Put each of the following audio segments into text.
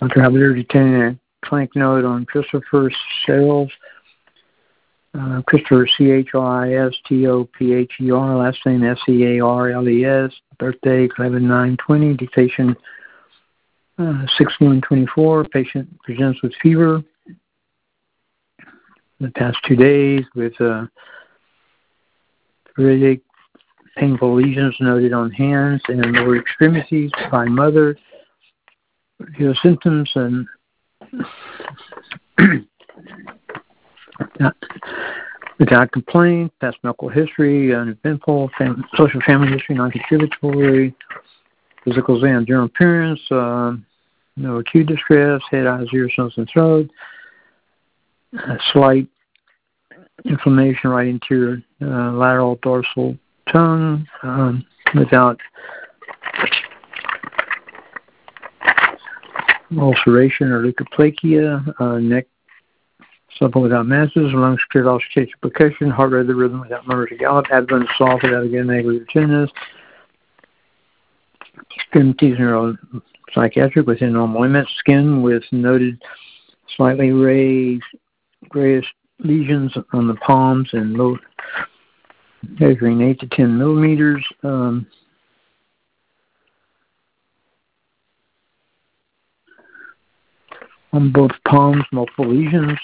Dr. Halberdier detained a clinic note on Christopher Searles. Christopher Chistopher, last name Searles, birthday 11/9/20, dictation 6/1/24. Patient presents with fever the past 2 days with pruritic, painful lesions noted on hands and lower extremities by mother. Your symptoms and without complaint, past medical history, uneventful, social family history, non-contributory, physical exam, general appearance, no acute distress, head, eyes, ears, nose, and throat, slight inflammation, right anterior, lateral dorsal tongue, without ulceration or leukoplakia, neck supple without masses, lungs cleared off stage percussion, heart rate the rhythm without murmurs or gallop, abdomen soft without again negative tenderness, extremities neuropsychiatric within normal limits, skin with noted slightly raised grayish lesions on the palms and low, measuring 8 to 10 millimeters. On both palms, multiple lesions,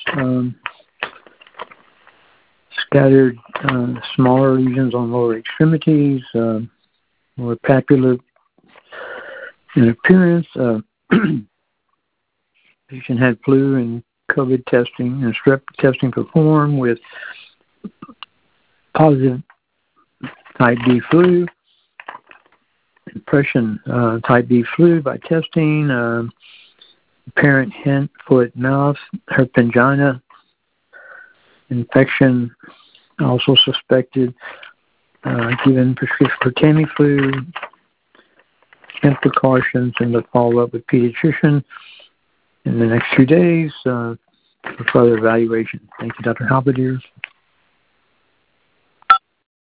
scattered smaller lesions on lower extremities, more papular in appearance. Patient had flu and COVID testing and strep testing performed with positive type B flu, impression type B flu by testing, apparent hand, foot, mouth, herpingina, infection also suspected, given prescription for Tamiflu, and precautions, and to follow up with pediatrician in the next few days for further evaluation. Thank you, Dr. Halberdier.